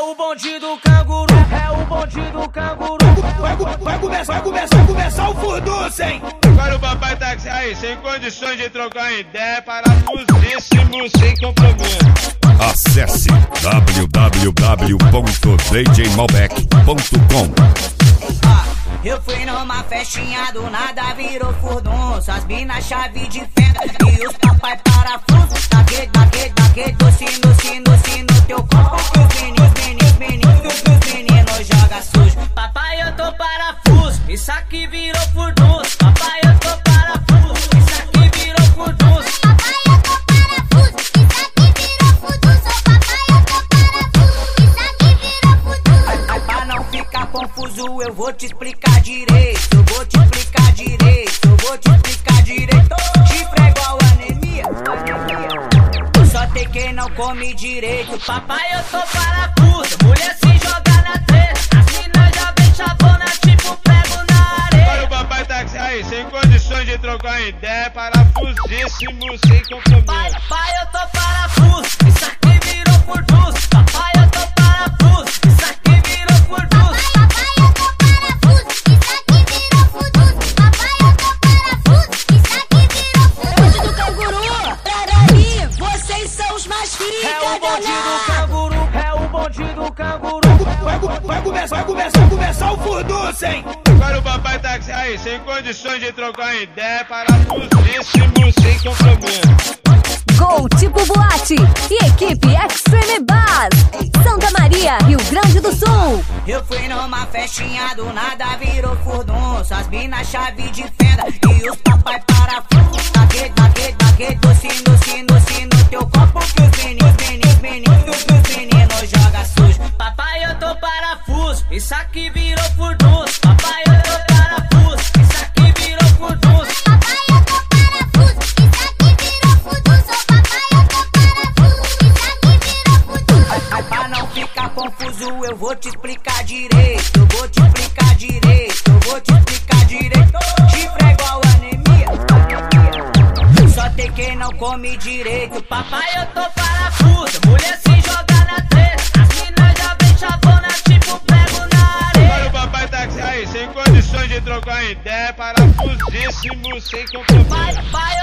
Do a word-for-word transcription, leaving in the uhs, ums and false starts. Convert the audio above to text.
o bonde do canguru, é o bonde do canguru. Vai, vai, vai começar, vai começar, vai começar o furdunço, hein? Agora o papai táxi aí, sem condições de trocar ideia, parafusíssimo, sem compromisso. Acesse w w w ponto d j malbec ponto com. Eu fui numa festinha, do nada virou furdunço. As minas chave de fenda e os papai parafuso. Daquele, daquele, daquele doce, doce, doce no teu corpo. Que os meninos, meninos, meninos, que os meninos joga sujo. Papai, eu tô parafuso, isso aqui virou furdunço. Papai, eu tô parafuso, isso aqui virou furdunço. Papai, eu tô parafuso, isso aqui virou furdunço. Papai, eu tô parafuso, isso aqui virou furdunço. Ai, ai, pra não ficar confuso, eu vou te explicar direito. Eu vou te explicar direito, eu vou te explicar direito. Chifre é igual anemia, anemia. Só tem quem não come direito. Papai, eu tô parafuso, mulher se joga na treta. As minas já vem chavona, tipo prego na areia. Agora o papai táxi aí, sem condições de trocar ideia, parafusíssimo, sem compromisso. Papai, eu tô parafuso, isso aqui virou furdunço. Papai, eu tô parafuso, isso aqui virou furdunço. Papai, eu tô parafuso, isso aqui virou furdunço. Papai, eu tô parafuso, isso aqui virou furdunço. Bonde do canguru, pra mim, vocês são os mais pica, É o bonde do danado. canguru, é o bonde do canguru. Vai, vai, vai começar, vai começar, vai começar o furdunço, hein? Agora o papai táxi aí, sem condições de trocar ideia, parafusíssimo, sem compromisso. Gol tipo boate e equipe Extreme Bass, Santa Maria, Rio Grande do Sul. Eu fui numa festinha, do nada virou furdunço. As minas chave de fenda e os papai parafuso. Daquele, daquele, daquele doce, doce, doce no teu corpo. Que os meninos, meninos, meninos, que os meninos joga sujo. Papai, eu tô parafuso, isso aqui virou furdunço. Papai, eu tô parafuso, isso aqui virou furdunço. Papai, eu tô parafuso, isso aqui virou furdunço. Papai, eu tô parafuso, isso aqui virou furdunço. Ai, ai, pra não ficar confuso, eu vou te explicar direito. Eu vou te explicar direito, eu vou te explicar direito. Chifre é igual anemia, anemia. Só tem quem não come direito. Papai, eu tô parafuso, mulher se joga na treta. As minas já vem chavona, tipo prego na Agora areia. o papai táxi aí, sem condições de trocar ideia, parafusíssimo, sem compromisso. Papai,